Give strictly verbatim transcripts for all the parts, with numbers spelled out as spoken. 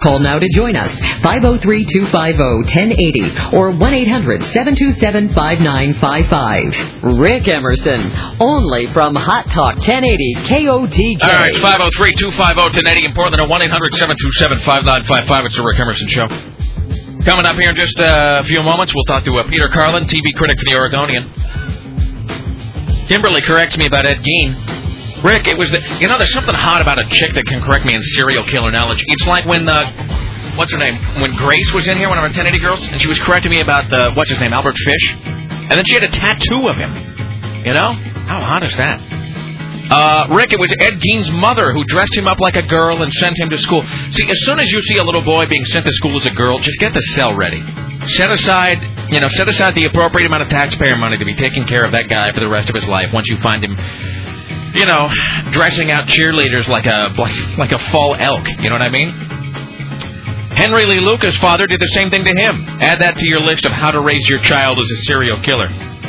Call now to join us, five oh three, two five oh, one oh eight oh or one eight hundred, seven two seven, five nine five five. Rick Emerson, only from Hot Talk ten eighty K O T K. All right, five oh three, two five oh, one oh eight oh in Portland or one eight hundred, seven two seven, five nine five five. It's the Rick Emerson Show. Coming up here in just uh, a few moments, we'll talk to uh, Peter Carlin, T V critic for the Oregonian. Kimberly corrects me about Ed Gein. Rick, it was the, you know, there's something hot about a chick that can correct me in serial killer knowledge. It's like when, uh, what's her name? When Grace was in here, one of our ten eighty girls, and she was correcting me about the, what's his name, Albert Fish. And then she had a tattoo of him. You know? How hot is that? Uh, Rick, it was Ed Gein's mother who dressed him up like a girl and sent him to school. See, as soon as you see a little boy being sent to school as a girl, just get the cell ready. Set aside, you know, set aside the appropriate amount of taxpayer money to be taking care of that guy for the rest of his life once you find him, you know, dressing out cheerleaders like a like, like a fall elk. You know what I mean? Henry Lee Lucas' father did the same thing to him. Add that to your list of how to raise your child as a serial killer.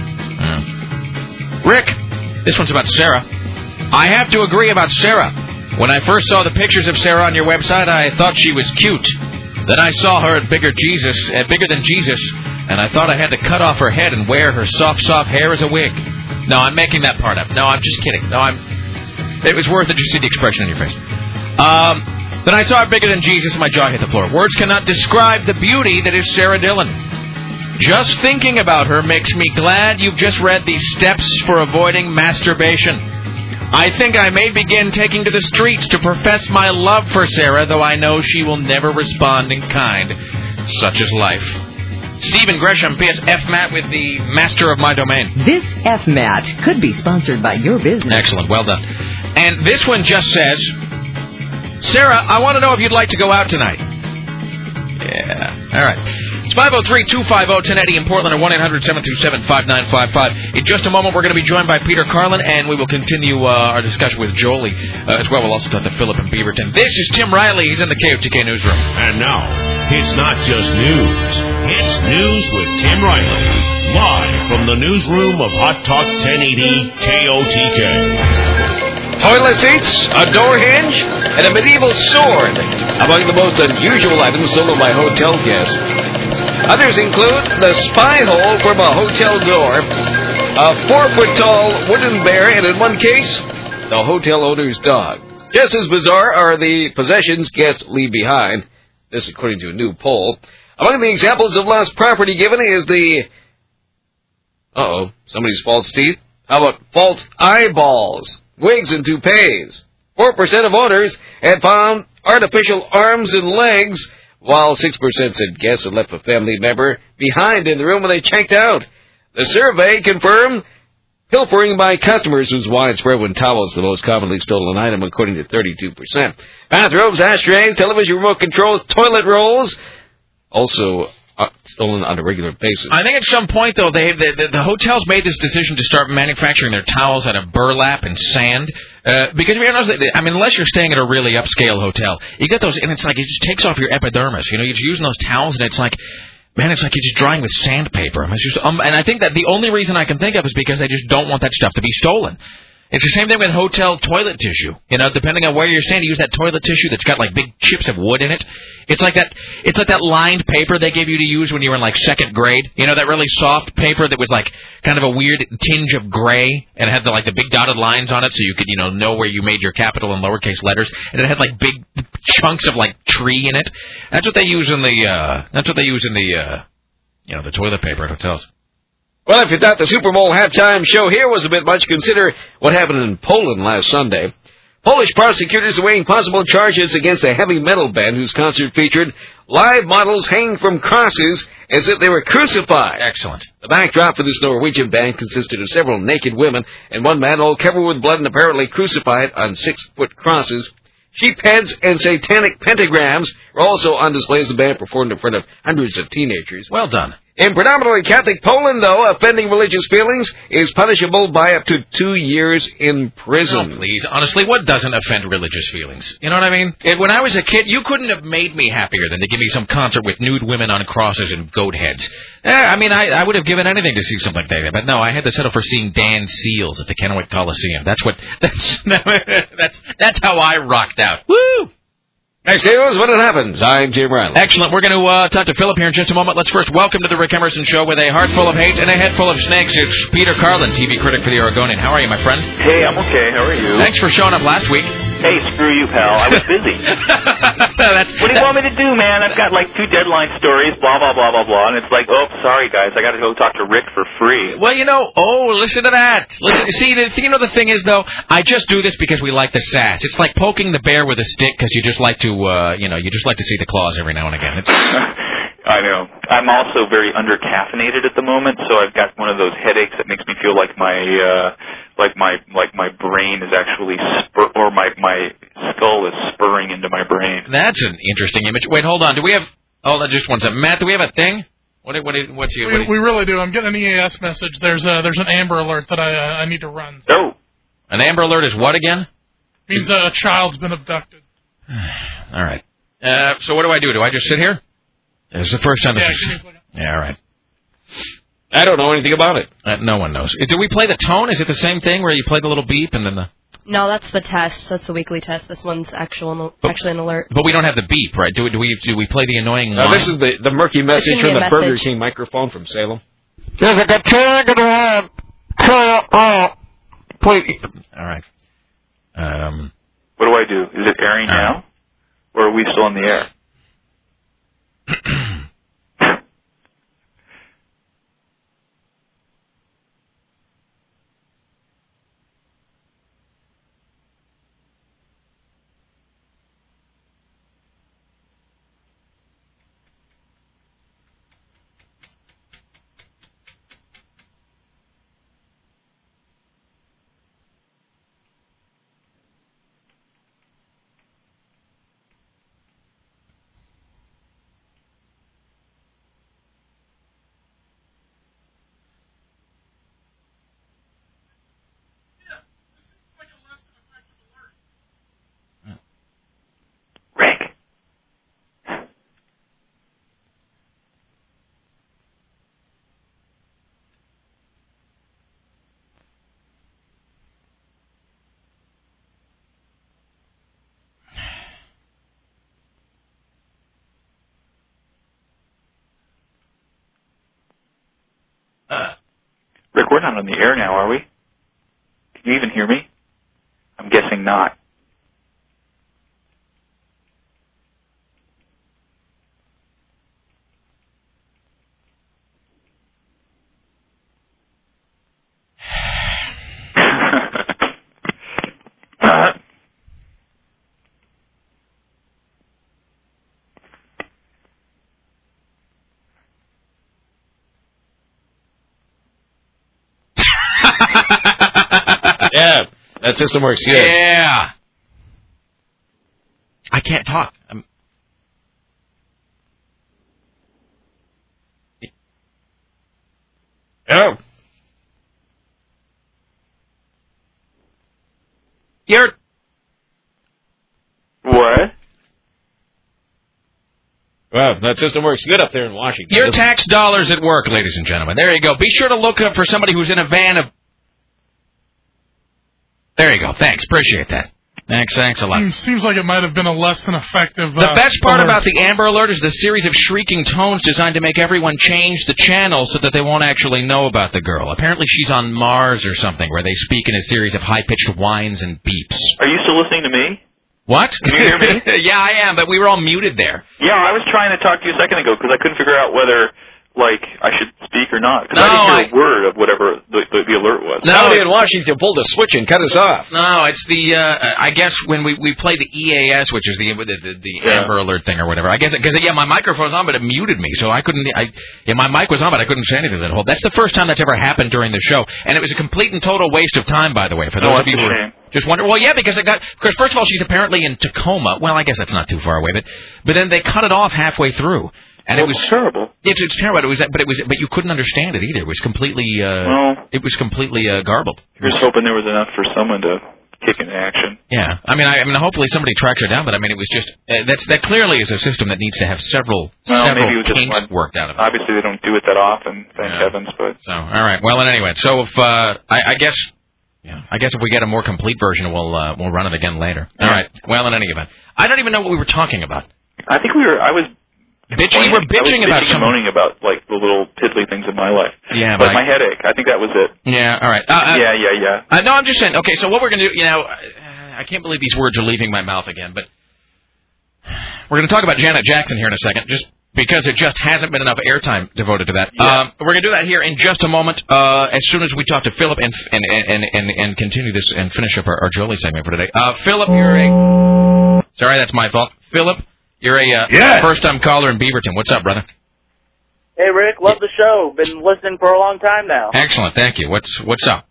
Uh. Rick, this one's about Sarah. I have to agree about Sarah. When I first saw the pictures of Sarah on your website, I thought she was cute. Then I saw her at Bigger Jesus, at Bigger Than Jesus, and I thought I had to cut off her head and wear her soft, soft hair as a wig. No, I'm making that part up. No, I'm just kidding. No, I'm. It was worth it just to see the expression on your face. Um, then I saw her Bigger Than Jesus, and my jaw hit the floor. Words cannot describe the beauty that is Sarah Dillon. Just thinking about her makes me glad you've just read the steps for avoiding masturbation. I think I may begin taking to the streets to profess my love for Sarah, though I know she will never respond in kind. Such is life. Stephen Gresham, P S F M A T with the master of my domain. This F M A T could be sponsored by your business. Excellent, well done. And this one just says, Sarah, I want to know if you'd like to go out tonight. Yeah, all right. It's five oh three, two five oh, one oh eight oh in Portland or one eight hundred, seven two seven, five nine five five. In just a moment, we're going to be joined by Peter Carlin, and we will continue uh, our discussion with Jolie uh, as well. We'll also talk to Philip and Beaverton. This is Tim Riley. He's in the K O T K newsroom. And now, it's not just news. It's News with Tim Riley. Live from the newsroom of Hot Talk ten eighty K O T K. Toilet seats, a door hinge, and a medieval sword among the most unusual items stolen by hotel guests. Others include the spy hole from a hotel door, a four-foot-tall wooden bear, and in one case, the hotel owner's dog. Just as bizarre are the possessions guests leave behind. This according to a new poll. Among the examples of lost property given is the... Uh-oh, somebody's false teeth? How about false eyeballs, wigs, and toupees? four percent of owners had found artificial arms and legs, while six percent said guests had left a family member behind in the room when they checked out. The survey confirmed pilfering by customers was widespread when towels the most commonly stolen item, according to thirty-two percent. Bathrobes, ashtrays, television remote controls, toilet rolls, also uh, stolen on a regular basis. I think at some point, though, they the, the, the hotels made this decision to start manufacturing their towels out of burlap and sand. Uh, because, to be honest, I mean, unless you're staying at a really upscale hotel, you get those, and it's like it just takes off your epidermis. You know, you're just using those towels, and it's like, man, it's like you're just drying with sandpaper. I mean, it's just, um, and I think that the only reason I can think of is because they just don't want that stuff to be stolen. It's the same thing with hotel toilet tissue. You know, depending on where you're staying, you use that toilet tissue that's got like big chips of wood in it. It's like that. It's like that lined paper they gave you to use when you were in like second grade. You know, that really soft paper that was like kind of a weird tinge of gray and it had the, like the big dotted lines on it, so you could you know know where you made your capital and lowercase letters. And it had like big chunks of like tree in it. That's what they use in the. Uh, that's what they use in the. Uh, you know, the toilet paper at hotels. Well, if you thought the Super Bowl halftime show here was a bit much, consider what happened in Poland last Sunday. Polish prosecutors are weighing possible charges against a heavy metal band whose concert featured live models hanging from crosses as if they were crucified. Excellent. The backdrop for this Norwegian band consisted of several naked women and one man all covered with blood and apparently crucified on six-foot crosses. Sheep heads and satanic pentagrams were also on display as the band performed in front of hundreds of teenagers. Well done. In predominantly Catholic Poland, though, offending religious feelings is punishable by up to two years in prison. Oh, please. Honestly, what doesn't offend religious feelings? You know what I mean? It, when I was a kid, you couldn't have made me happier than to give me some concert with nude women on crosses and goat heads. Eh, I mean, I, I would have given anything to see something like that. But no, I had to settle for seeing Dan Seals at the Kennewick Coliseum. That's what... That's that's, that's how I rocked out. Woo! Hey, Steelers, when it happens, I'm Jim Riley. Excellent. We're going to uh, talk to Philip here in just a moment. Let's first welcome to the Rick Emerson Show with a heart full of hate and a head full of snakes. It's Peter Carlin, T V critic for the Oregonian. How are you, my friend? Hey, I'm okay. How are you? Thanks for showing up last week. Hey, screw you, pal. I was busy. That's, what do you want me to do, man? I've got like two deadline stories, blah, blah, blah, blah, blah. And it's like, oh, sorry, guys. I got to go talk to Rick for free. Well, you know, oh, listen to that. Listen, see, the, you know, the thing is, though, I just do this because we like the sass. It's like poking the bear with a stick because you just like to, uh, you know, you just like to see the claws every now and again. It's... I know. I'm also very under-caffeinated at the moment, so I've got one of those headaches that makes me feel like my, uh, like my, like my brain is actually spur, or my, my skull is spurring into my brain. That's an interesting image. Wait, hold on. Do we have, hold on just one second. Matt, do we have a thing? What, what, what's you? We, what we really do. I'm getting an E A S message. There's a, there's an Amber Alert that I, uh, I need to run. So. Oh. An Amber Alert is what again? Means uh, a child's been abducted. All right. Uh, so what do I do? Do I just sit here? This is the first time. Yeah, this is... yeah, all right. I don't know anything about it. Uh, no one knows. Do we play the tone? Is it the same thing where you play the little beep and then the... No, that's the test. That's the weekly test. This one's actual, but, actually an alert. But we don't have the beep, right? Do we, do we, do we play the annoying uh, This is the, the murky message from the message. Burger King microphone from Salem. There's a good turn to the head. Please. All right. Um, what do I do? Is it airing uh, now? Or are we still in the air? Rick, we're not on the air now, are we? Can you even hear me? I'm guessing not. Yeah, that system works good. Yeah. I can't talk. I'm... Oh. You're... What? Wow, that system works good up there in Washington. Your tax dollars at work, ladies and gentlemen. There you go. Be sure to look up for somebody who's in a van of... There you go. Thanks. Appreciate that. Thanks. Thanks a lot. Seems, seems like it might have been a less than effective... The uh, best part alert. about the Amber Alert is the series of shrieking tones designed to make everyone change the channel so that they won't actually know about the girl. Apparently she's on Mars or something where they speak in a series of high-pitched whines and beeps. Are you still listening to me? What? Can you hear me? Yeah, I am, but we were all muted there. Yeah, I was trying to talk to you a second ago because I couldn't figure out whether, like, I should speak or not. Because No, I didn't hear I- a word of whatever the, the, the alert was. No, Somebody in Washington pulled a switch and cut us off. No, it's the, uh, I guess when we, we play the E A S, which is the the, the, the Yeah. Amber Alert thing or whatever, I guess, because, yeah, my microphone's on, but it muted me, so I couldn't, I, yeah, my mic was on, but I couldn't say anything that whole. That's the first time that's ever happened during the show, and it was a complete and total waste of time, by the way, for those Oh, of you that's who a were shame. just wondering. Well, yeah, because I got, because first of all, she's apparently in Tacoma. Well, I guess that's not too far away, but, but then they cut it off halfway through. And Well, it was it's terrible. It's, it's terrible. It was, but it was, but you couldn't understand it either. It was completely, uh, Well, it was completely uh, garbled. you're just hoping there was enough for someone to kick into action. Yeah, I mean, I, I mean, hopefully somebody tracks her down. But I mean, it was just uh, that's that clearly is a system that needs to have several Well, several maybe it was just kinks one- worked out of it. Obviously, they don't do it that often, thank Yeah. heavens, but... So, all right. Well, and anyway, so if uh, I, I guess Yeah. I guess if we get a more complete version, we'll uh, we'll run it again later. All right. Well, in any event, I don't even know what we were talking about. I think we were. I was. Bitching, we're bitching I was about bitching some... and moaning about like the little piddly things in my life. Yeah, but like I... my headache. I think that was it. Yeah. All right. Uh, uh, yeah, yeah, yeah. Uh, no, I'm just saying. Okay, so what we're gonna do? You know, I can't believe these words are leaving my mouth again, but we're gonna talk about Janet Jackson here in a second, just because it just hasn't been enough airtime devoted to that. Yeah. Um, we're gonna do that here in just a moment. Uh, as soon as we talk to Philip and and and and, and continue this and finish up our, our Jolie segment for today. Uh, Philip, you're a. Sorry, that's my fault. Philip. You're a uh, yes. first-time caller in Beaverton. What's up, brother? Hey, Rick. Love the show. Been listening for a long time now. Excellent. Thank you. What's what's up?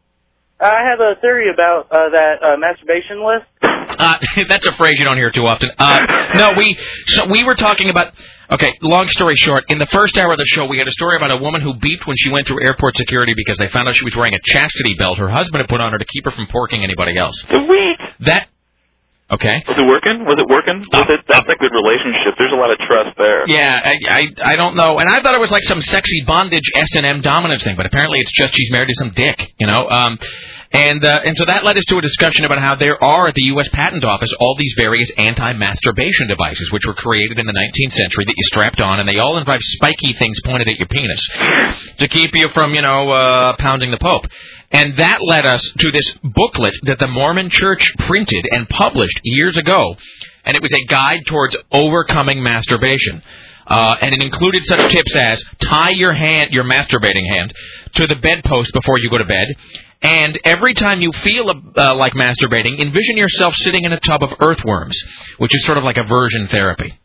I have a theory about uh, that uh, masturbation list. Uh, that's a phrase you don't hear too often. Uh, no, we so we were talking about... Okay, long story short, in the first hour of the show, we had a story about a woman who beeped when she went through airport security because they found out she was wearing a chastity belt her husband had put on her to keep her from porking anybody else. Sweet. That... Okay. Was it working? Was it working? Was uh, it? That's uh, a good relationship. There's a lot of trust there. Yeah, I, I I don't know. And I thought it was like some sexy bondage S and M dominance thing, but apparently it's just she's married to some dick, you know. Um, and uh, and so that led us to a discussion about how there are at the U S Patent Office all these various anti-masturbation devices which were created in the nineteenth century that you strapped on, and they all involve spiky things pointed at your penis to keep you from, you know, uh, pounding the Pope. And that led us to this booklet that the Mormon Church printed and published years ago. And it was a guide towards overcoming masturbation. Uh, and it included such tips as tie your hand, your masturbating hand, to the bedpost before you go to bed. And every time you feel uh, like masturbating, envision yourself sitting in a tub of earthworms, which is sort of like aversion therapy.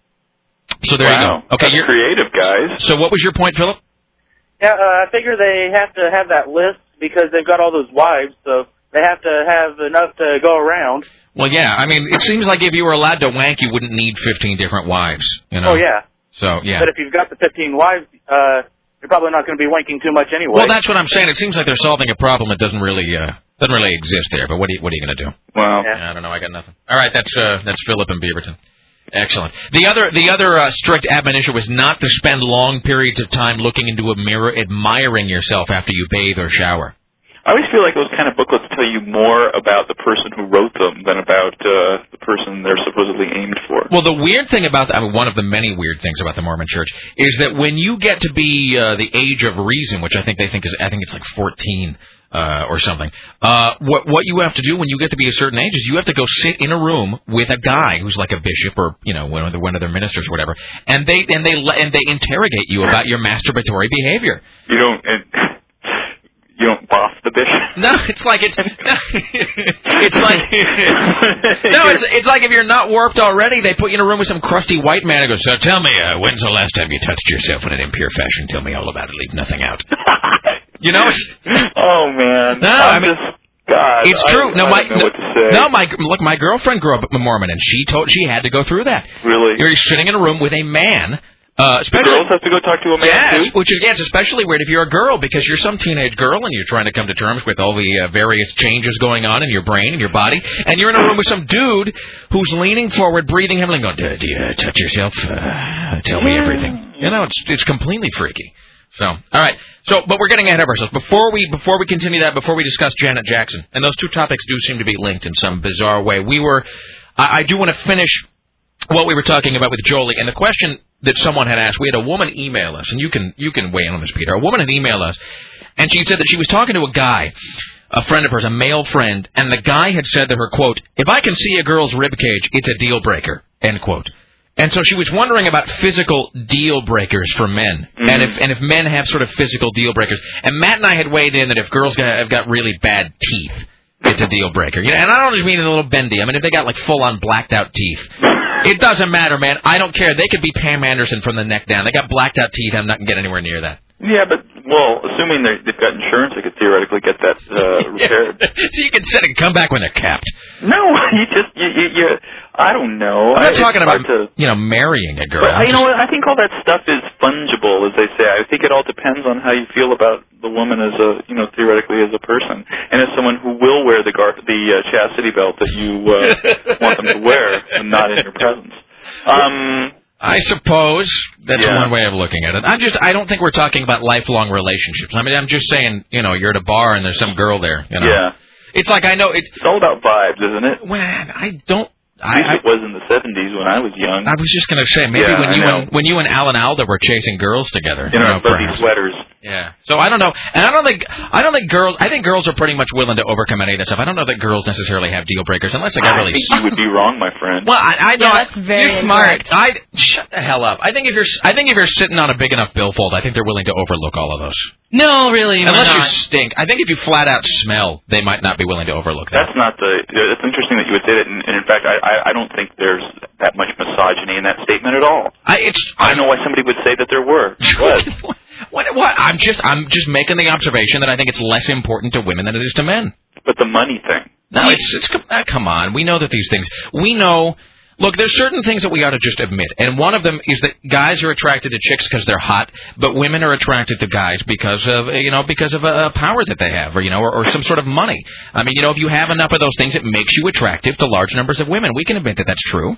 So there wow. you go. Okay, That's you're creative, guys. So what was your point, Philip? Yeah, uh, I figure they have to have that list because they've got all those wives, so they have to have enough to go around. Well, yeah. I mean, it seems like if you were allowed to wank, you wouldn't need fifteen different wives. You know? Oh, yeah. So, yeah. But if you've got the fifteen wives, uh, you're probably not going to be wanking too much anyway. Well, that's what I'm saying. It seems like they're solving a problem that doesn't really uh, doesn't really exist there. But what are you, what are you going to do? Well, yeah, I don't know. I got nothing. All right, that's uh, that's Philip in Beaverton. Excellent. The other the other uh, strict admonition was not to spend long periods of time looking into a mirror, admiring yourself after you bathe or shower. I always feel like those kind of booklets tell you more about the person who wrote them than about uh, the person they're supposedly aimed for. Well, the weird thing about, I mean, one of the many weird things about the Mormon Church is that when you get to be uh, the age of reason, which I think they think is, I think it's like fourteen uh, or something, uh, what what you have to do when you get to be a certain age is you have to go sit in a room with a guy who's like a bishop or, you know, one of the, one of their ministers or whatever, and they and they and they interrogate you about your masturbatory behavior. You don't. It, You don't boss the bishop? No, it's like it's. It's like no, it's it's like if you're not warped already, they put you in a room with some crusty white man who goes, "So tell me, uh, when's the last time you touched yourself in an impure fashion? Tell me all about it. Leave nothing out." You know? Oh man! No, I'm I mean. Just... God, it's true. I, no, I my don't know what to say. no, my look, my girlfriend grew up a Mormon, and she told she had to go through that. Really? You're sitting in a room with a man. Uh, especially, girls have to go talk to a man yes, too? which is yes, especially weird if you're a girl because you're some teenage girl and you're trying to come to terms with all the uh, various changes going on in your brain and your body, and you're in a room with some dude who's leaning forward, breathing heavily, and going, "Do you uh, touch yourself? Uh, tell me everything." You know, it's it's completely freaky. So, all right. So, but we're getting ahead of ourselves. Before we before we continue that, before we discuss Janet Jackson, and those two topics do seem to be linked in some bizarre way. We were, I, I do want to finish what we were talking about with Jolie, and the question that someone had asked. We had a woman email us, and you can you can weigh in on this, Peter. A woman had emailed us, and she said that she was talking to a guy, a friend of hers, a male friend, and the guy had said to her, quote, "If I can see a girl's rib cage, it's a deal breaker," end quote. And so she was wondering about physical deal breakers for men, mm-hmm. and if and if men have sort of physical deal breakers. And Matt and I had weighed in that if girls got, have got really bad teeth, it's a deal breaker. You know, and I don't just mean a little bendy. I mean if they got like full on blacked out teeth. It doesn't matter, man. I don't care. They could be Pam Anderson from the neck down. They got blacked out teeth. I'm not going to get anywhere near that. Yeah, but, well, assuming they've got insurance, they could theoretically get that uh, repaired. So you can sit and come back when they're capped. No, you just, you, you, you I don't know. I'm not it's talking about, to, you know, marrying a girl. But, you know what, I think all that stuff is fungible, as they say. I think it all depends on how you feel about the woman as a, you know, theoretically as a person. And as someone who will wear the gar- the uh, chastity belt that you uh, want them to wear and not in your presence. Um... I suppose that's yeah. one way of looking at it. I'm just, I don't think we're talking about lifelong relationships. I mean, I'm just saying, you know, you're at a bar and there's some girl there, you know. Yeah. It's like I know it's. It's all about vibes, isn't it? Man, I don't. At least I, it was in the seventies when I was young. I was just going to say, maybe yeah, when I you know. and when you and Alan Alda were chasing girls together, in you our know, fuzzy perhaps. sweaters. Yeah. So I don't know, and I don't think I don't think girls. I think girls are pretty much willing to overcome any of that stuff. I don't know that girls necessarily have deal breakers unless they got I really. think you would be wrong, my friend. Well, I, I know Yeah, that's very you're smart. incorrect. I shut the hell up. I think if you're, I think if you're sitting on a big enough billfold, I think they're willing to overlook all of those. No, really, why Unless you not? stink. I think if you flat out smell, they might not be willing to overlook that. That's not the. It's interesting that you would say that, and, and in fact, I, I I don't think there's that much misogyny in that statement at all. I, it's. I don't know why somebody would say that there were. What? What, what? I'm just I'm just making the observation that I think it's less important to women than it is to men. But the money thing. No, it's it's uh, come on. We know that these things. We know. Look, there's certain things that we ought to just admit, and one of them is that guys are attracted to chicks because they're hot, but women are attracted to guys because of you know because of a, a power that they have, or you know, or, or some sort of money. I mean, you know, if you have enough of those things, it makes you attractive to large numbers of women. We can admit that that's true.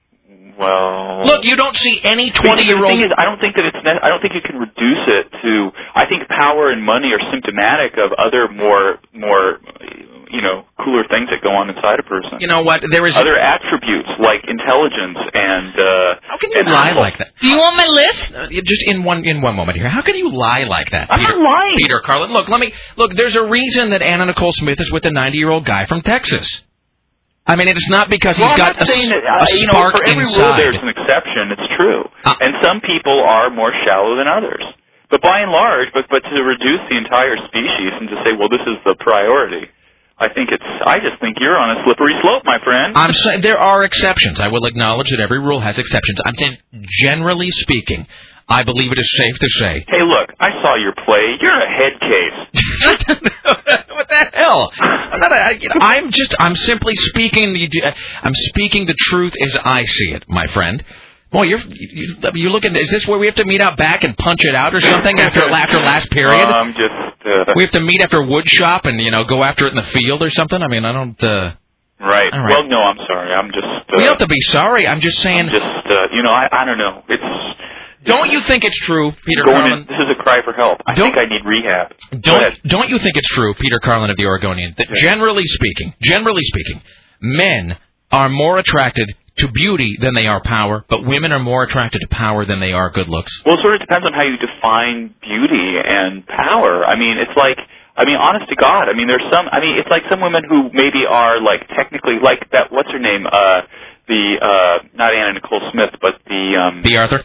Well, look, you don't see any twenty-year-old. The thing is, I don't think that it's. Ne- I don't think you can reduce it to. I think power and money are symptomatic of other more, more, you know, cooler things that go on inside a person. You know what? There is other attributes like intelligence and. Uh, How can you lie muscle. like that? Do you want my list? Uh, just in one in one moment here. How can you lie like that? I'm Peter, not lying. Peter Carlin. Look, let me look. There's a reason that Anna Nicole Smith is with a ninety-year-old guy from Texas. I mean, it's not because well, he's I'm got not a, saying that, a uh, you know, spark for every inside. rule there's an exception. It's true, Uh, and some people are more shallow than others. But by and large, but but to reduce the entire species and to say, well, this is the priority, I think it's. I just think you're on a slippery slope, my friend. I'm saying there are exceptions. I will acknowledge that every rule has exceptions. I'm saying, generally speaking, I believe it is safe to say. Hey, look, I saw your play. You're a head case. What the hell? I'm, not a, you know, I'm just. I'm simply speaking. The, I'm speaking the truth as I see it, my friend. Boy, you're you, you're looking. Is this where we have to meet out back and punch it out or something after after last period? I'm um, just. Uh, we have to meet after wood shop and you know go after it in the field or something. I mean, I don't. Uh, right. All right. Well, no, I'm sorry. I'm just. Uh, we don't have to be sorry. I'm just saying. I'm just. Uh, you know, I I don't know. It's. Don't you think it's true, Peter Going Carlin? in, this is a cry for help. I Don't- think I need rehab. Go Don't ahead. don't you think it's true, Peter Carlin of the Oregonian, that Yeah. generally speaking, generally speaking, men are more attracted to beauty than they are power, but women are more attracted to power than they are good looks? Well, it sort of depends on how you define beauty and power. I mean, it's like, I mean, honest to God, I mean, there's some, I mean, it's like some women who maybe are like technically like that. What's her name? Uh, the uh, not Anna Nicole Smith, but the um, The Arthur?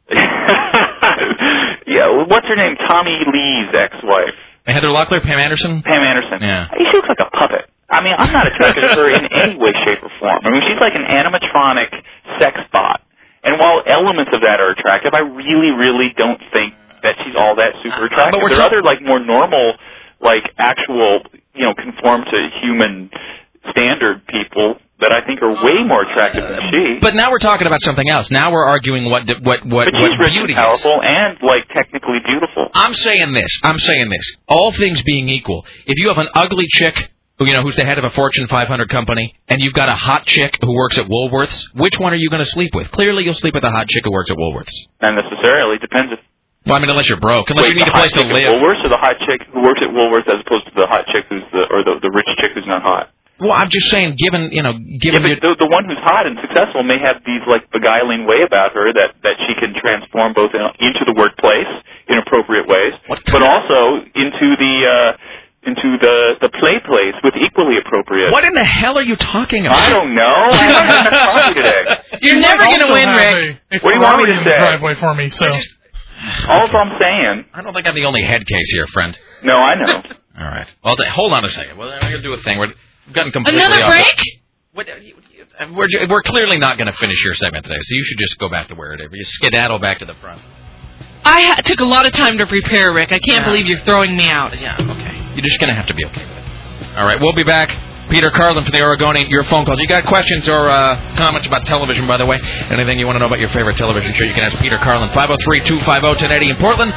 yeah, what's her name? Tommy Lee's ex-wife, Heather Locklear, Pam Anderson? Pam Anderson. Yeah. She looks like a puppet. I mean, I'm not attracted to her in any way, shape, or form. I mean, she's like an animatronic sex bot. And while elements of that are attractive, I really, really don't think that she's all that super attractive. But we're There are talk- other, like, more normal, like, actual, you know, conform to human standard people that I think are way more attractive than she. But now we're talking about something else. Now we're arguing what what what, But what she's rich beauty and is. powerful and, like, technically beautiful. I'm saying this. I'm saying this. All things being equal, if you have an ugly chick, who you know, who's the head of a Fortune five hundred company, and you've got a hot chick who works at Woolworths, which one are you going to sleep with? Clearly, you'll sleep with the hot chick who works at Woolworths. Not necessarily. Depends if. Well, I mean, unless you're broke, unless Wait, you need the a place hot to chick live. at Woolworths or the hot chick who works at Woolworths as opposed to the hot chick who's the or the the rich chick who's not hot. Well, I'm just saying, given you know, Yeah, given but your, the, the one who's hot and successful may have these like beguiling way about her that that she can transform both in, into the workplace in appropriate ways, What but also into the uh, into the the play place with equally appropriate. what in the hell are you talking about? I don't know. I don't have enough coffee today. You're You never might going to also win, have Rick. A, a What do you want me Ferrari to in the say? driveway for me, so. All I'm saying. I don't think I'm the only head case here, friend. No, I know. All right. Well, th- hold on a second. Well, I'm going to do a thing. We're we've gotten completely Another off break? the- What, uh, you- you- we're, ju- we're clearly not going to finish your segment today, so you should just go back to where it is. You skedaddle back to the front. I ha- took a lot of time to prepare, Rick. I can't Yeah. believe you're throwing me out. Yeah, okay. You're just going to have to be okay with it. All right, we'll be back. Peter Carlin from the Oregonian, your phone calls. You got questions or uh, comments about television, by the way? Anything you want to know about your favorite television show, you can ask Peter Carlin, five oh three, two five oh, one oh eighty in Portland,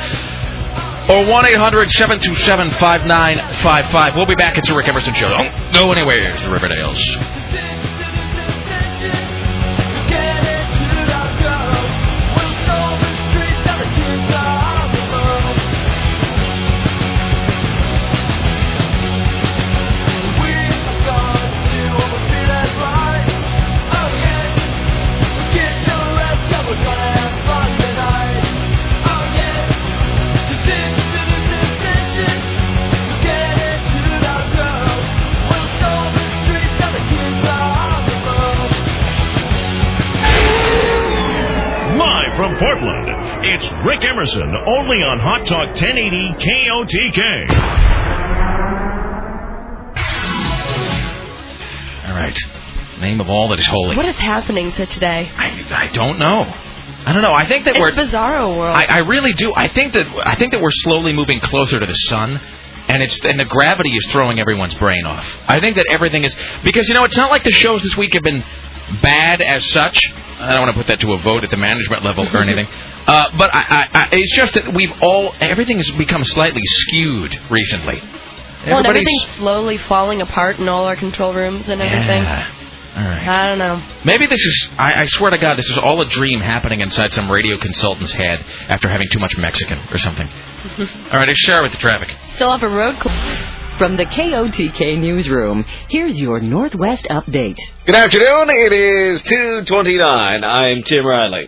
or one eight hundred, seven two seven, five nine five five. We'll be back. It's the Rick Emerson Show. Don't go anywhere. It's the Riverdales. We Live from Portland, it's Rick Emerson, only on Hot Talk ten eighty K O T K. All right. Name of all that is holy. What is happening to today? I, I don't know. I don't know. I think that it's we're bizarro world. I, I really do. I think that I think that we're slowly moving closer to the sun, and it's and the gravity is throwing everyone's brain off. I think that everything is because you know it's not like the shows this week have been bad as such. I don't want to put that to a vote at the management level or anything. Uh, but I, I, I, it's just that we've all everything has become slightly skewed recently. Well, and everything's slowly falling apart in all our control rooms and everything. Yeah. All right. I don't know. Maybe this is, I, I swear to God, this is all a dream happening inside some radio consultant's head after having too much Mexican or something. All right, share with the traffic. Still have a road cl- From the K O T K newsroom, here's your Northwest update. Good afternoon. It is two twenty-nine. I'm Tim Riley.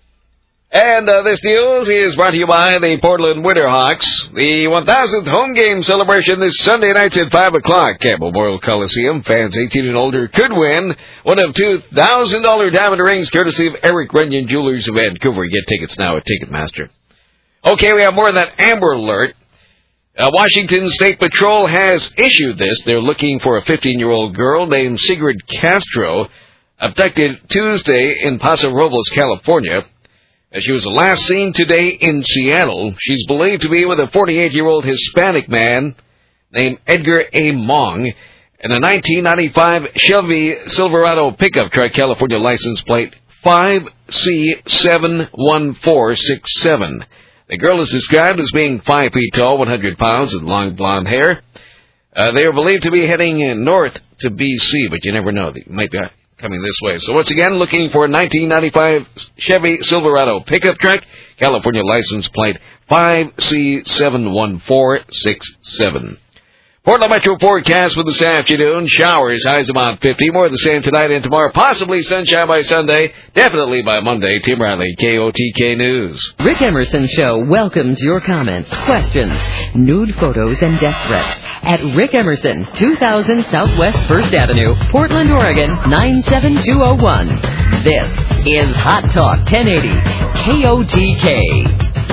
And uh, this news is brought to you by the Portland Winterhawks. The one thousandth home game celebration this Sunday night at five o'clock at Memorial Coliseum. Fans eighteen and older could win one of two one thousand dollars diamond rings courtesy of Eric Runyon Jewelers of Vancouver. Get tickets now at Ticketmaster. Okay, we have more of that Amber Alert. Uh, Washington State Patrol has issued this. They're looking for a fifteen-year-old girl named Sigrid Castro, abducted Tuesday in Paso Robles, California. She was last seen today in Seattle. She's believed to be with a forty-eight-year-old Hispanic man named Edgar A. Mong and a nineteen ninety-five Chevy Silverado pickup truck, California license plate five C seven one four six seven. The girl is described as being five feet tall, one hundred pounds, and long blonde hair. Uh, they are believed to be heading north to B C, but you never know. They might be coming this way. So once again, looking for a nineteen ninety-five Chevy Silverado pickup truck, California license plate five C seven one four six seven. Portland Metro forecast for this afternoon. Showers, highs about fifty. More of the same tonight and tomorrow. Possibly sunshine by Sunday. Definitely by Monday. Tim Riley, K O T K News. Rick Emerson Show welcomes your comments, questions, nude photos, and death threats at Rick Emerson, two thousand Southwest first Avenue, Portland, Oregon, nine seven two oh one. This is Hot Talk ten eighty K O T K.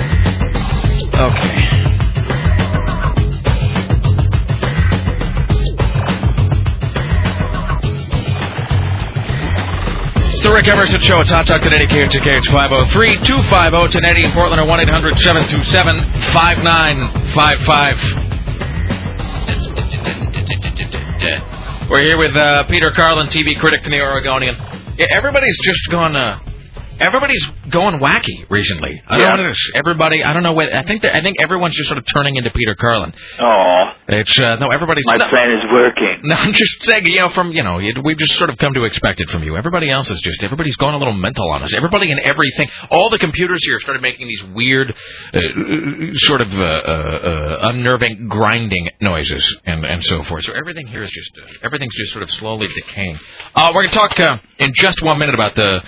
Okay. It's the Rick Emerson Show. It's Hot Talk ten eighty K O T K. It's five oh three, two five oh, ten eighty in Portland or one eight hundred, seven two seven, five nine five five. We're here with uh, Peter Carlin, T V critic from the Oregonian. Yeah, everybody's just gone. Uh, everybody's going wacky recently. I don't yeah. know what it is. Everybody, I don't know what. I think that, I think everyone's just sort of turning into Peter Carlin. Oh, it's uh, no, everybody's. My no, plan is working. No, I'm just saying, you know, from you know, it, we've just sort of come to expect it from you. Everybody else is just everybody's going a little mental on us. Everybody and everything. All the computers here started making these weird, uh, sort of uh, uh, uh, unnerving grinding noises and and so forth. So everything here is just uh, everything's just sort of slowly decaying. Uh, we're going to talk uh, in just one minute about the.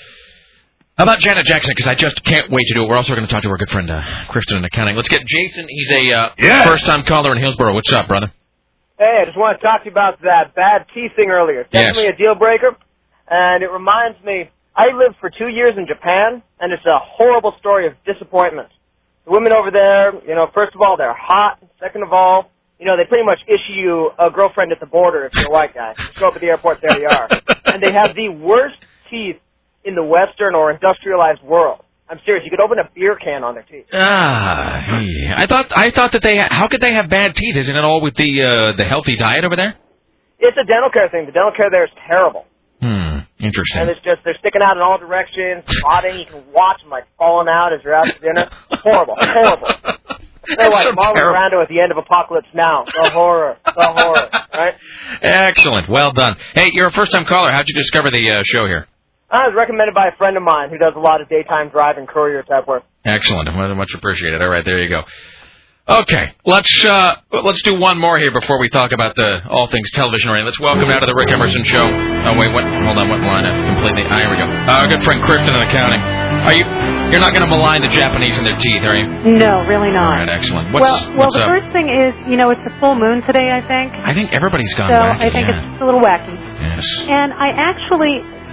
About Janet Jackson, because I just can't wait to do it. We're also going to talk to our good friend, uh, Kristen in accounting. Let's get Jason. He's a uh, yes. first-time caller in Hillsborough. What's up, brother? Hey, I just want to talk to you about that bad tea thing earlier. It's definitely yes. a deal breaker, and it reminds me, I lived for two years in Japan, and it's a horrible story of disappointment. The women over there, you know, first of all, they're hot. Second of all, you know, they pretty much issue you a girlfriend at the border if you're a white guy. You show up at the airport, there you are. And they have the worst teeth in the Western or industrialized world. I'm serious. You could open a beer can on their teeth. Ah, yeah. I thought I thought that they ha- how could they have bad teeth? Isn't it all with the uh, the healthy diet over there? It's a dental care thing. The dental care there is terrible. Hmm. Interesting. And it's just they're sticking out in all directions, rotting. You can watch them like falling out as you're out to dinner. Horrible, horrible. They're like so Marlon terrible. Brando at the end of Apocalypse Now. The horror, the horror. Right? Excellent. Well done. Hey, you're a first-time caller. How'd you discover the uh, show here? I was recommended by a friend of mine who does a lot of daytime driving, courier type work. Excellent. Much appreciated. All right, there you go. Okay, let's uh, let's do one more here before we talk about the all things television oriented. Let's welcome now to the Rick Emerson Show. Oh wait, what? Hold on, what line? I completely. Ah, here we go. Uh, our good friend Kristen in accounting. Are you? You're not going to malign the Japanese and their teeth, are you? No, really not. All right, excellent. What's, well, well, what's the up? first thing is, you know, it's a full moon today. I think. I think everybody's gone so wacky. I think yeah. it's a little wacky. Yes. And I actually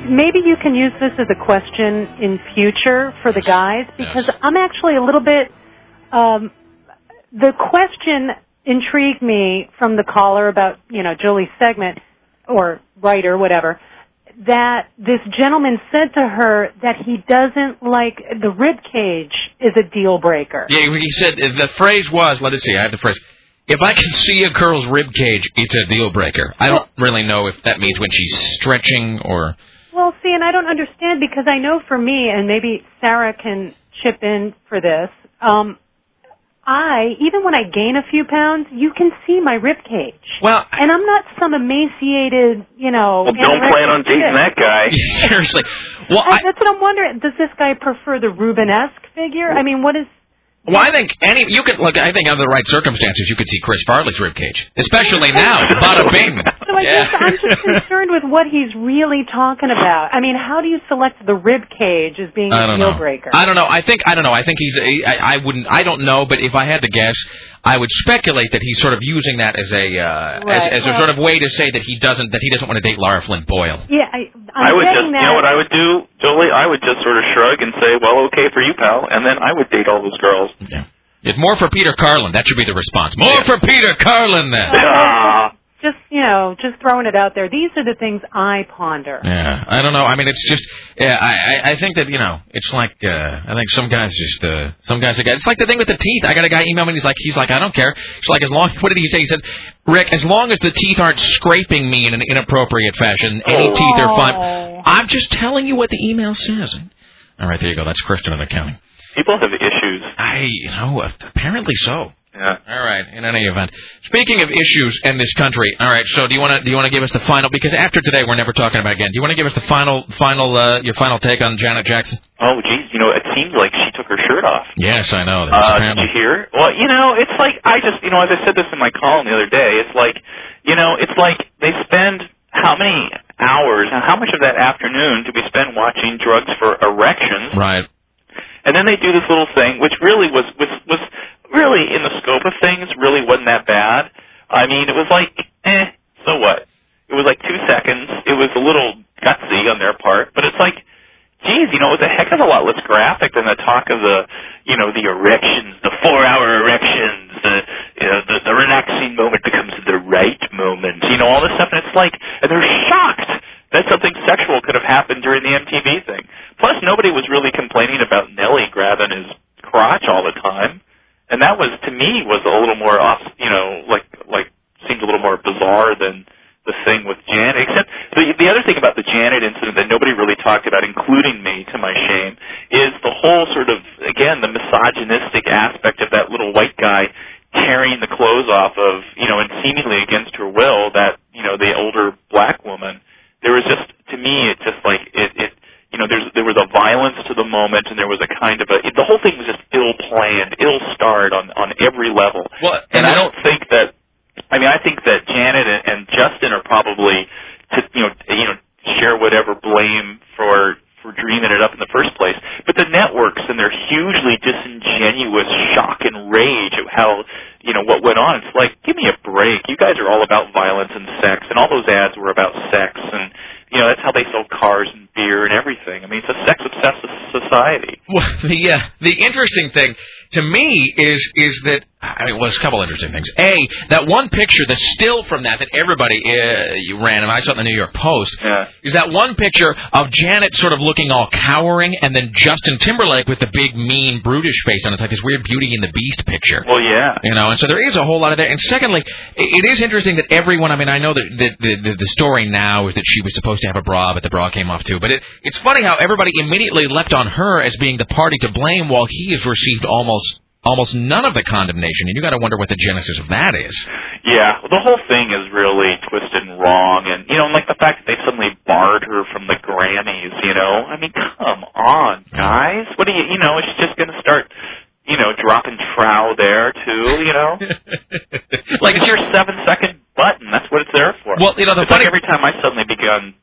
maybe you can use this as a question in future for the guys, because yes. I'm actually a little bit, um, the question intrigued me from the caller about, you know, Julie's segment, or writer, whatever, that this gentleman said to her that he doesn't like, the rib cage is a deal breaker. Yeah, he said, the phrase was, let us see, I have the phrase, if I can see a girl's rib cage, it's a deal breaker. I don't really know if that means when she's stretching or... Well, see, and I don't understand, because I know for me, and maybe Sarah can chip in for this, um, I, even when I gain a few pounds, you can see my rib cage. Well, and I'm not some emaciated, you know... Well, don't plan on dating that guy. Seriously. Well, I, I, that's what I'm wondering. Does this guy prefer the Rubenesque figure? I mean, what is... Well, I think any you could look. I think under the right circumstances, you could see Chris Farley's ribcage, especially now. Bada bing. So I guess I'm just concerned with what he's really talking about. I mean, how do you select the rib cage as being a deal breaker? I don't know. I think I don't know. I think he's. I, I wouldn't. I don't know. But if I had to guess, I would speculate that he's sort of using that as a uh, right. as, as a sort of way to say that he doesn't that he doesn't want to date Lara Flynn Boyle. Yeah, I. I'm I would just. that. You know what I would do, Jolie? I would just sort of shrug and say, "Well, okay for you, pal," and then I would date all those girls. Yeah. It's more for Peter Carlin. That should be the response. More yeah. for Peter Carlin, then. Uh, just, you know, just throwing it out there. These are the things I ponder. Yeah, I don't know. I mean, it's just, yeah, I, I, I think that, you know, it's like, uh, I think some guys just, uh, some guys are, it's like the thing with the teeth. I got a guy email me, he's like, he's like, I don't care. It's like, as long, what did he say? He said, Rick, as long as the teeth aren't scraping me in an inappropriate fashion, any oh. teeth are fine. I'm just telling you what the email says. All right, there you go. That's Kristen in accounting. People have issues. I, you know, apparently so. Yeah. All right. In any event, speaking of issues in this country, all right. So, do you want to do you want to give us the final? Because after today, we're never talking about it again. Do you want to give us the final, final, uh, your final take on Janet Jackson? Oh, geez, you know, it seems like she took her shirt off. Yes, I know. Uh, did you hear? Well, you know, it's like I just, you know, as I said this in my column the other day, it's like, you know, it's like they spend how many hours, how much of that afternoon do we spend watching drugs for erections? Right. And then they do this little thing, which really was, was was really in the scope of things, really wasn't that bad. I mean, it was like, eh, so what? It was like two seconds. It was a little gutsy on their part, but it's like, geez, you know, it was a heck of a lot less graphic than the talk of the, you know, the erections, the four-hour erections, the, you know, the, the relaxing moment becomes the right moment, you know, all this stuff. And it's like, and they're shocked that something sexual could have happened during the M T V thing. Plus, nobody was really complaining about Nelly grabbing his crotch all the time, and that was, to me, was a little more off, you know, like like seemed a little more bizarre than the thing with Janet. Except the the other thing about the Janet incident that nobody really talked about, including me, to my shame, is the whole sort of, again, the misogynistic aspect of that little white guy tearing the clothes off of, you know, and seemingly against her will, that, you know, the older black woman. There was just, to me, it just like, it, it you know, there's, there was a violence to the moment, and there was a kind of a, it, the whole thing was just ill-planned, ill-starred on, on every level. Well, and I don't think that, I mean, I think that Janet and, and Justin are probably, to, you know, you know, share whatever blame for, for dreaming it up in the first place. But the networks and their hugely disingenuous shock and rage at how, you know, what went on, it's like, give me a break. You guys are all about violence and sex, and all those ads were about sex, and, you know, that's how they sell cars and beer and everything. I mean, it's a sex-obsessed society. Well, the uh, the interesting thing to me is is that, I mean, well, there's a couple interesting things. A, that one picture, the still from that that everybody uh, you ran, and I saw it in the New York Post, yeah. is that one picture of Janet sort of looking all cowering, and then Justin Timberlake with the big, mean, brutish face on. It's like this weird Beauty and the Beast picture. Well, yeah. You know, and so there is a whole lot of that. And secondly, it is interesting that everyone, I mean, I know that the, the, the, the story now is that she was supposed to have a bra, but the bra came off too. But it, it's funny how everybody immediately leapt on her as being the party to blame, while he has received almost almost none of the condemnation. And you got to wonder what the genesis of that is. Yeah, the whole thing is really twisted and wrong. And, you know, like the fact that they suddenly barred her from the Grammys, you know. I mean, come on, guys. What do you, you know, it's just going to start, you know, dropping trow there, too, you know. Like, it's your seven-second button. That's what it's there for. Well, you know, the it's funny... like every time I suddenly begun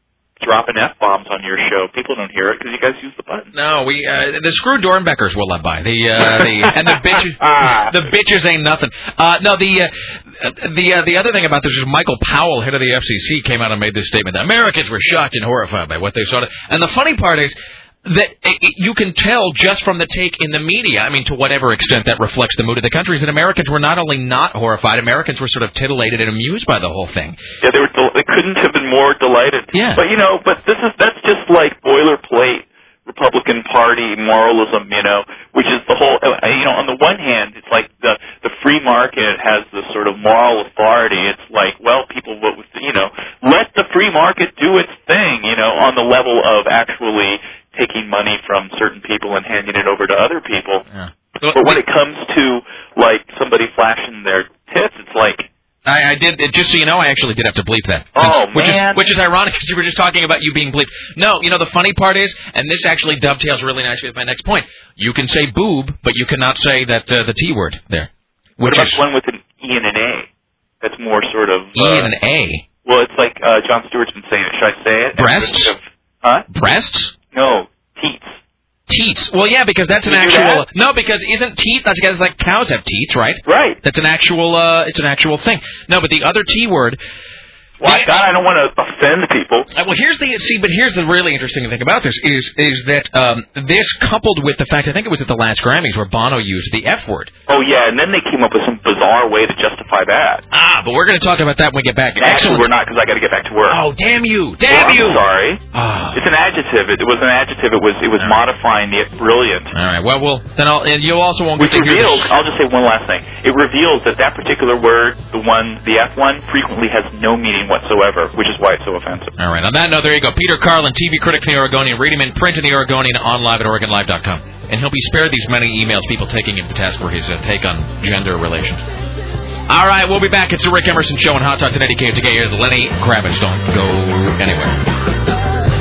dropping F-bombs on your show. People don't hear it because you guys use the button. No, we uh, the screw Dornbeckers will let by. The uh, the and the bitches the bitches ain't nothing. Uh, no, the uh, the uh, the other thing about this is Michael Powell, head of the F C C, came out and made this statement that Americans were shocked and horrified by what they saw. And the funny part is that it, you can tell just from the take in the media, I mean, to whatever extent that reflects the mood of the country, is that Americans were not only not horrified, Americans were sort of titillated and amused by the whole thing. Yeah, they were. Del- they couldn't have been more delighted. Yeah. But you know, but this is that's just like boilerplate Republican Party moralism, you know, which is the whole. You know, on the one hand, it's like the the free market has this sort of moral authority. It's like, well, people, you know, let the free market do its thing, you know, on the level of actually taking money from certain people and handing it over to other people. Yeah. But when it comes to, like, somebody flashing their tits, it's like... I, I did, just so you know, I actually did have to bleep that. Oh, which man. Is, which is ironic, because you were just talking about you being bleeped. No, you know, the funny part is, and this actually dovetails really nicely with my next point, you can say boob, but you cannot say that uh, the T word there. What Which about is, one with an E and an A? That's more sort of... E uh, and an A? Well, it's like uh, Jon Stewart's been saying it. Should I say it? Breasts? Of, huh? Breasts? No. Teats. Teats. Well, yeah, because that's an Did you do actual. that? No, because isn't teeth? That's because like cows have teats, right? Right. That's an actual. Uh, it's an actual thing. No, but the other T word. Well, I, God, I don't want to offend people. Uh, well, here's the see, but here's the really interesting thing about this is is that um, this coupled with the fact I think it was at the last Grammys where Bono used the F word. Oh yeah, and then they came up with some bizarre way to justify that. Ah, but we're going to talk about that when we get back. Actually, Excellent. we're not because I got to get back to work. Oh, damn you! Damn well, you! I'm sorry. Ah. It's an adjective. It, it was an adjective. It was it was modifying the brilliant. All right. Well, well, then I'll and you also won't Which get to hear reveals. this. I'll just say one last thing. It reveals that that particular word, the one, the F one, frequently has no meaning whatsoever, which is why it's so offensive. All right. On that note, there you go. Peter Carlin, T V critic in the Oregonian. Read him in print in the Oregonian, on live at Oregon Live dot com. And he'll be spared these many emails, people taking him to task for his uh, take on gender relations. All right, we'll be back. It's the Rick Emerson Show on Hot Talk ten eighty K O T K here. The Lenny Kravitz. Don't go anywhere.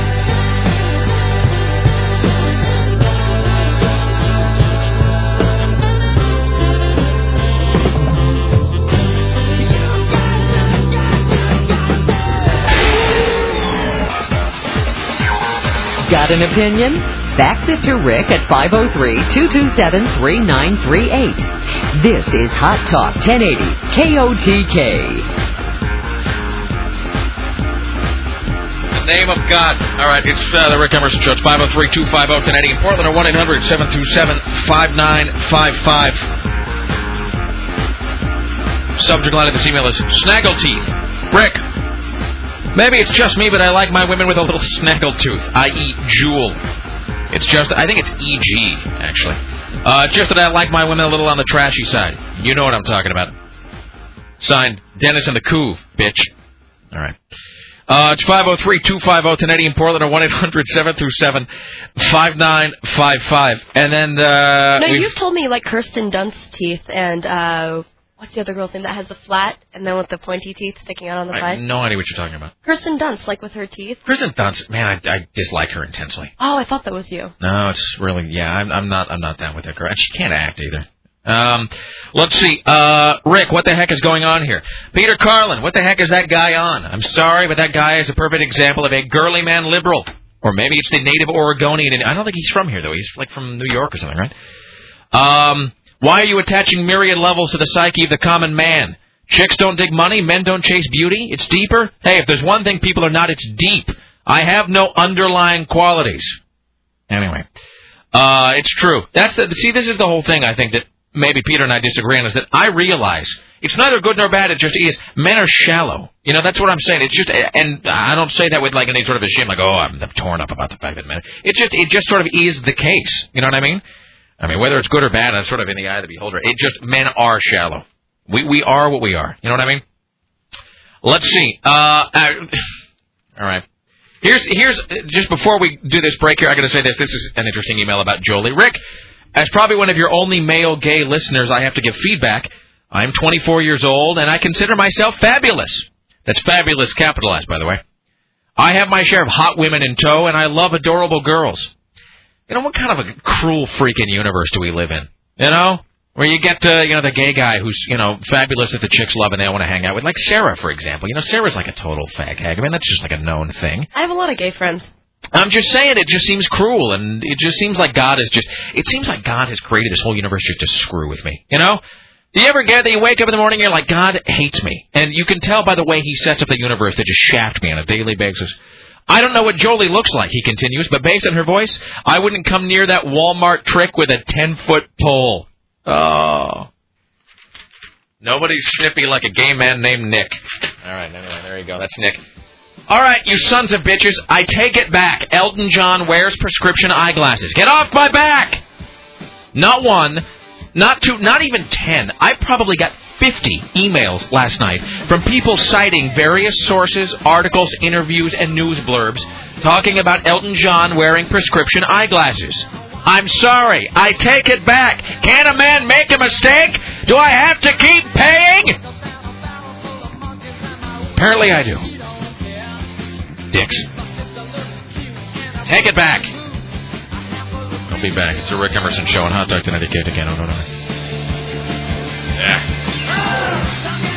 Got an opinion? Fax it to Rick at five oh three, two two seven, three nine three eight. This is Hot Talk ten eighty K O T K. In the name of God. All right, it's uh, the Rick Emerson Show. It's five oh three, two five oh, ten eighty in Portland or one eight hundred, seven two seven, five nine five five. Subject line of this email is Snaggleteeth. Rick. Maybe it's just me, but I like my women with a little snaggletooth, that is. Jewel. It's just, I think it's E G, actually. Uh, just that I like my women a little on the trashy side. You know what I'm talking about. Signed, Dennis and the Couve, bitch. All right. Uh, it's five oh three, two five oh, ten eighty in Portland or one eight hundred, seven two seven, five nine five five. And then, uh... No, we've... you've told me you like Kirsten Dunst's teeth and, uh... what's the other girl's name that has the flat and then with the pointy teeth sticking out on the I side? have no idea what you're talking about. Kirsten Dunst, like with her teeth. Kirsten Dunst, man, I, I dislike her intensely. Oh, I thought that was you. No, it's really, yeah, I'm, I'm not, I'm not down with that girl. And she can't act either. Um, let's see, uh, Rick, what the heck is going on here? Peter Carlin, what the heck is that guy on? I'm sorry, but that guy is a perfect example of a girly man liberal. Or maybe it's the native Oregonian. And I don't think he's from here, though. He's like from New York or something, right? Um... Why are you attaching myriad levels to the psyche of the common man? Chicks don't dig money, men don't chase beauty. It's deeper. Hey, if there's one thing people are not, it's deep. I have no underlying qualities. Anyway, uh, it's true. That's the, see, this is the whole thing, I think, that maybe Peter and I disagree on, is that I realize it's neither good nor bad, it just is. Men are shallow. You know, that's what I'm saying. It's just, and I don't say that with like any sort of a shame, like, oh, I'm torn up about the fact that men, it just, it just sort of is the case. You know what I mean? I mean, whether it's good or bad, that's sort of in the eye of the beholder. It just, men are shallow. We we are what we are. You know what I mean? Let's see. Uh, I, all right. Here's, here's, just before we do this break here, I got to say this. This is an interesting email about Jolie. Rick, as probably one of your only male gay listeners, I have to give feedback. I'm twenty-four years old, and I consider myself fabulous. That's fabulous capitalized, by the way. I have my share of hot women in tow, and I love adorable girls. You know, what kind of a cruel freaking universe do we live in? You know? Where you get, uh, you know, the gay guy who's, you know, fabulous that the chicks love and they want to hang out with. Like Sarah, for example. You know, Sarah's like a total fag hag. I mean, that's just like a known thing. I have a lot of gay friends. I'm just saying, it just seems cruel, and it just seems like God is just... It seems like God has created this whole universe just to screw with me, you know? Do you ever get that you wake up in the morning and you're like, God hates me? And you can tell by the way he sets up the universe to just shaft me on a daily basis. I don't know what Jolie looks like, he continues, but based on her voice, I wouldn't come near that Walmart trick with a ten-foot pole. Oh. Nobody's snippy like a gay man named Nick. All right, anyway, there you go. That's Nick. All right, you sons of bitches, I take it back. Elton John wears prescription eyeglasses. Get off my back! Not one, not two, not even ten. I probably got fifty emails last night from people citing various sources, articles, interviews, and news blurbs talking about Elton John wearing prescription eyeglasses. I'm sorry. I take it back. Can a man make a mistake? Do I have to keep paying? Apparently I do. Dicks. Take it back. I'll be back. It's the Rick Emerson Show on Hot Dog tonight at K T K. No, no, no. Yeah.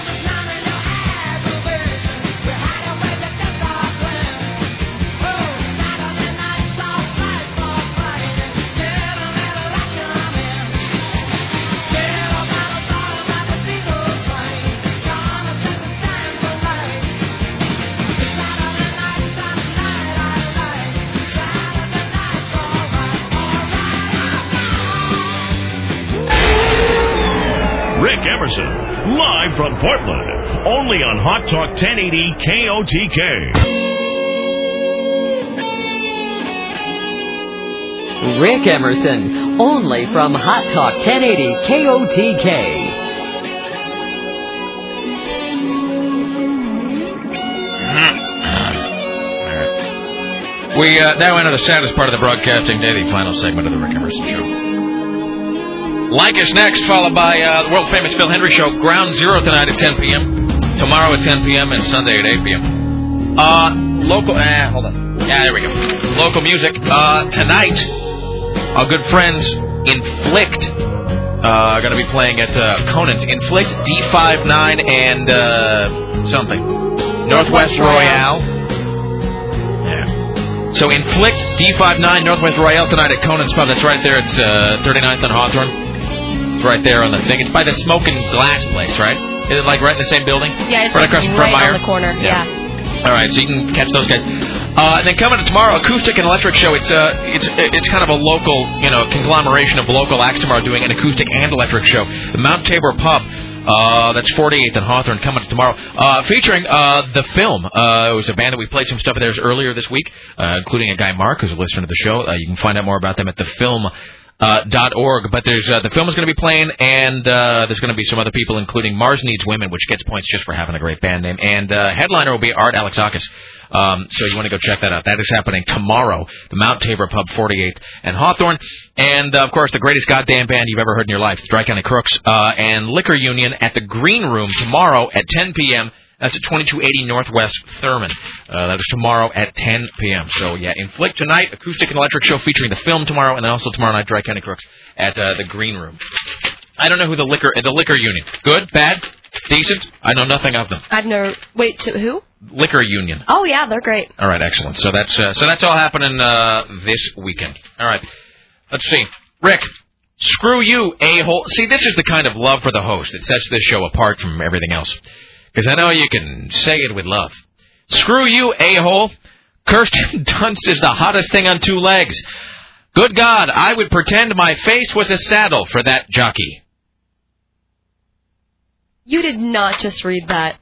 Rick Emerson, live from Portland, only on Hot Talk ten eighty K O T K. Rick Emerson, only from Hot Talk ten eighty K O T K. We uh, now enter the saddest part of the broadcasting day, the final segment of the Rick Emerson Show. Like us next, followed by uh, the world-famous Phil Hendry Show, Ground Zero tonight at ten p.m., tomorrow at ten p.m., and Sunday at eight p.m. Uh, local, eh, hold on. Yeah, there we go. Local music. Uh, tonight, our good friends, Inflict, uh, are going to be playing at uh, Conant's. Inflict, D fifty-nine, and uh, something. Northwest Royale. Yeah. So Inflict, D fifty-nine, Northwest Royale tonight at Conant's Pub. That's right there. It's uh, thirty-ninth on Hawthorne. It's right there on the thing. It's by the Smoking Glass place, right? Is it like right in the same building? Yeah, it's right like across from right Fred Meyer? on the corner. Yeah. yeah. All right, so you can catch those guys. Uh, and then coming to tomorrow, acoustic and electric show. It's uh, it's it's kind of a local, you know, conglomeration of local acts tomorrow doing an acoustic and electric show. The Mount Tabor Pub. Uh, that's forty-eighth and Hawthorne coming tomorrow. Uh, featuring uh, The Film. Uh, it was a band that we played some stuff of theirs earlier this week, uh, including a guy, Mark, who's a listener to the show. Uh, you can find out more about them at the film dot org. But there's uh, The Film is going to be playing, and uh, there's going to be some other people, including Mars Needs Women, which gets points just for having a great band name. And uh, headliner will be Art Alexakis. Um, so you want to go check that out. That is happening tomorrow. The Mount Tabor Pub, forty-eighth and Hawthorne. And, uh, of course, the greatest goddamn band you've ever heard in your life, Dry County Crooks, uh, and Liquor Union at the Green Room tomorrow at ten p.m. That's at twenty-two eighty Northwest Thurman. Uh, that is tomorrow at ten p.m. So, yeah, Inflict tonight, acoustic and electric show featuring The Film tomorrow, and then also tomorrow night, Dry County Crooks at uh, the Green Room. I don't know who the Liquor, uh, the Liquor Union. Good? Bad? Decent? I know nothing of them. I've never... Wait, to who? Liquor Union. Oh, yeah, they're great. All right, excellent. So that's uh, so that's all happening uh, this weekend. All right. Let's see. Rick, screw you, a-hole. See, this is the kind of love for the host that sets this show apart from everything else. Because I know you can say it with love. Screw you, a-hole. Kirsten Dunst is the hottest thing on two legs. Good God, I would pretend my face was a saddle for that jockey. You did not just read that.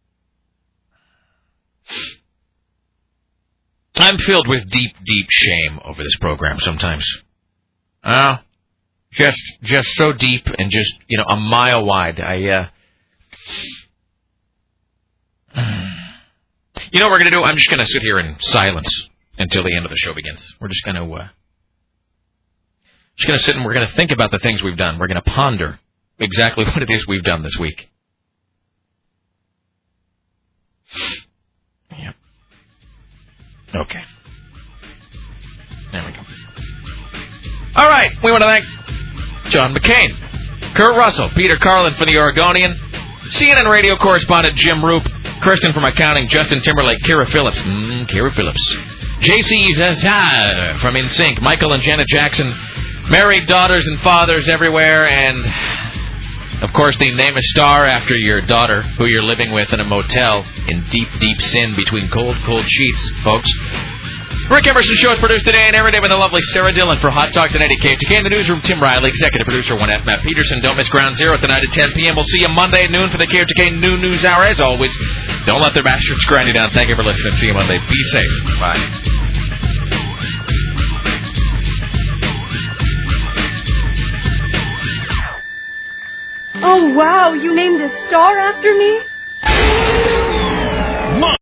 I'm filled with deep, deep shame over this program sometimes. Uh, just, just so deep and just, you know, a mile wide. I, uh... You know what we're going to do? I'm just going to sit here in silence until the end of the show begins. We're just going to, uh... Just going to sit and we're going to think about the things we've done. We're going to ponder exactly what it is we've done this week. Yep. Okay. There we go. All right. We want to thank John McCain Kurt Russell, Peter Carlin for the Oregonian, C N N radio correspondent Jim Roop, Kristen from accounting, Justin Timberlake, Kira Phillips, mmm, Kira Phillips, J C Zazar from N Sync, Michael and Janet Jackson, married daughters and fathers everywhere, and, of course, the name a star after your daughter, who you're living with in a motel in deep, deep sin between cold, cold sheets, folks. Rick Emerson Show is produced today and every day by the lovely Sarah Dillon for Hot Talk ten eighty K O T K. In the newsroom, Tim Riley, executive producer one F, Matt Peterson. Don't miss Ground Zero tonight at ten p.m. We'll see you Monday at noon for the K O T K Noon News Hour. As always, don't let their bastards grind you down. Thank you for listening. See you Monday. Be safe. Bye. Oh, wow, you named a star after me?